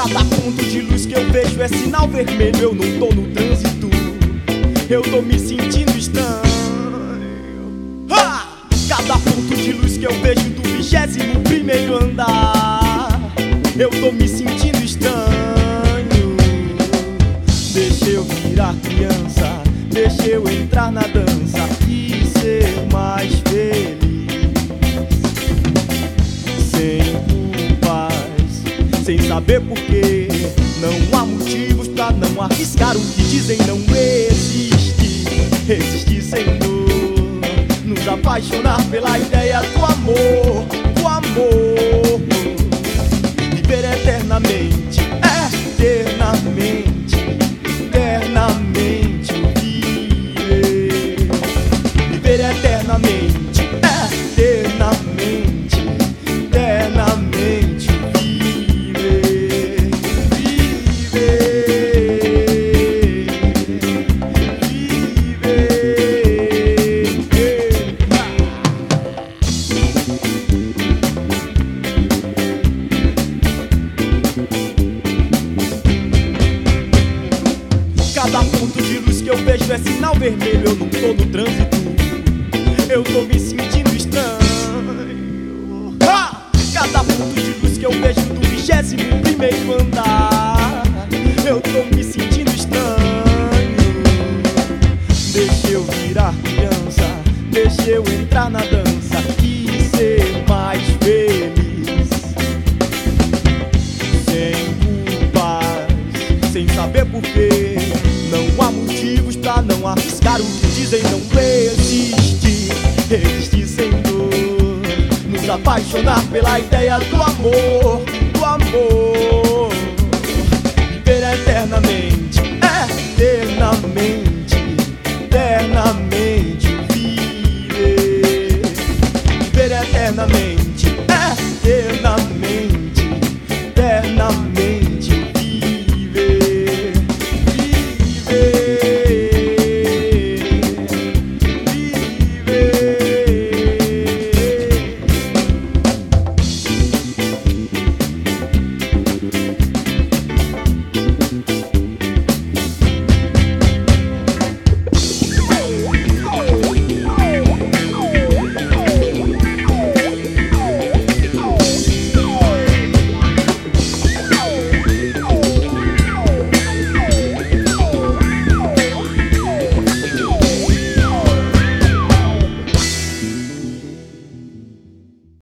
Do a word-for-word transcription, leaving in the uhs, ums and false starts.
Cada ponto de luz que eu vejo é sinal vermelho. Eu não tô no trânsito, eu tô me sentindo estranho. Ha! Cada ponto de luz que eu vejo do vigésimo primeiro andar, eu tô me sentindo estranho. Deixa eu virar criança, deixa eu entrar na dança e ser mais feliz. Sem culpas, sem saber porquê. Não há motivos pra não arriscar o que dizem. Não existe, resistir sem dor. Nos apaixonar pela ideia do amor, do amor. Viver eternamente, eternamente, eternamente viver. Viver eternamente, eternamente, eternamente viver. Viver, viver. Cada ponto de luz que eu vejo é sinal vermelho. Eu não tô no trânsito, eu tô me sentindo estranho. Ha! Cada ponto de luz que eu vejo do vigésimo primeiro andar, eu tô me sentindo estranho. Deixa eu virar criança, deixa eu entrar na dança e ser mais feliz. Sem culpas, sem saber porquê. Não há motivos pra não arriscar o que dizem. Não existe, resistir sem dor. Nos apaixonar pela ideia do amor, do amor.